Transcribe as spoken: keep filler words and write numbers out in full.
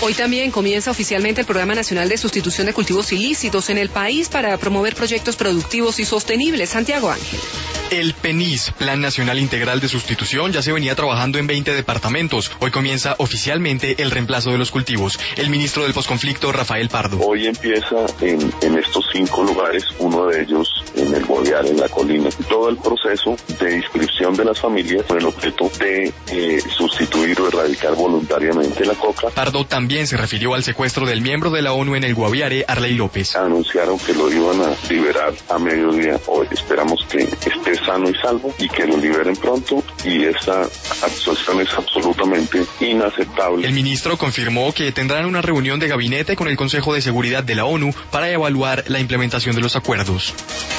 Hoy también comienza oficialmente el Programa Nacional de Sustitución de Cultivos Ilícitos en el país para promover proyectos productivos y sostenibles. Santiago Ángel. El PENIS, Plan Nacional Integral de Sustitución, ya se venía trabajando en veinte departamentos. Hoy comienza oficialmente el reemplazo de los cultivos. El ministro del Posconflicto, Rafael Pardo. Hoy empieza en, en estos cinco lugares, uno de ellos en el Guaviare, en la colina, todo el proceso de inscripción de las familias con el objeto de eh, sustituir o erradicar voluntariamente la coca. Pardo también se refirió al secuestro del miembro de la ONU en el Guaviare, Arley López. Anunciaron que lo iban a liberar a mediodía. Hoy esperamos que esté sano y salvo y que lo liberen pronto, y esta actuación es absolutamente inaceptable. El ministro confirmó que tendrán una reunión de gabinete con el Consejo de Seguridad de la ONU para evaluar la implementación de los acuerdos.